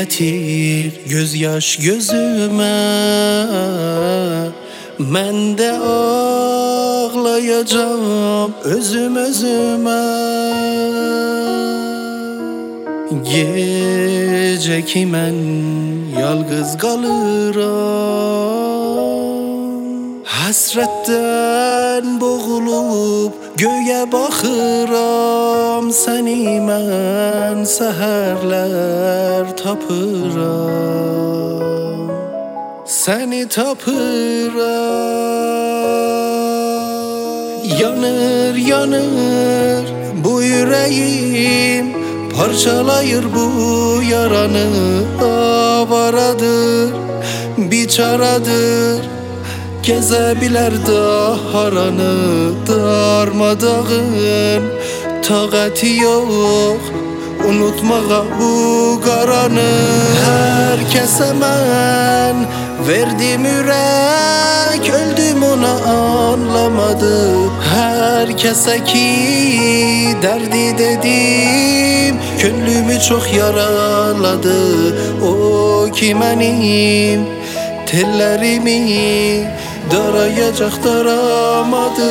getir gözyaş gözüme, ben de ağlayacağım özüm özüme. Gece ki mən yalğız kalıram, hasretten boğulup göğe baxıram. Səni mən səhərlər tapıram, səni tapıram. Yanır yanır bu yüreğim, parçalayır bu yaranı. Avaradır, biçaradır, gezebilir daharanı. Darmadağın taqəti yox unutmağa bu qaranı. Herkese mən verdim ürək, öldüm ona anlamadı. Herkese ki derdi dedim, könlümü çok yaraladı. O ki mənim tellerimi darayacak daramadı.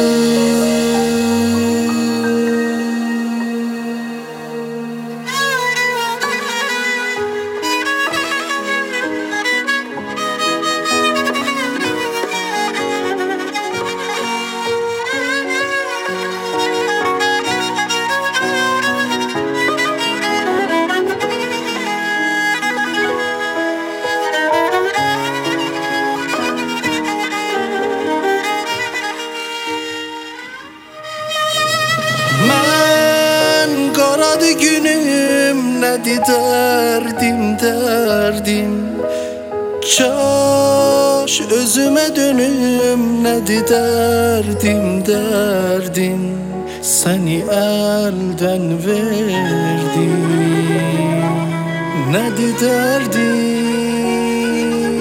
Mən qaradı günüm, nədir dərdim, dərdim. Kaş özümə dönüm, nədir dərdim, dərdim. Səni əldən verdim, nədir dərdim.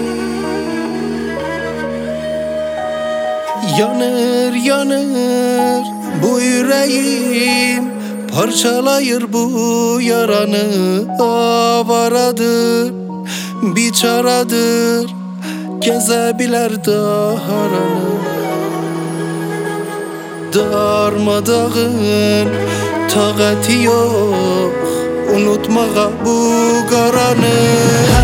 Yanır yanır bu yüreğim, parçalayır bu yaranı. Avaradır, biçaradır, gezebilir daharanı. Darmadağın taqəti yox unutmağa bu qaranı.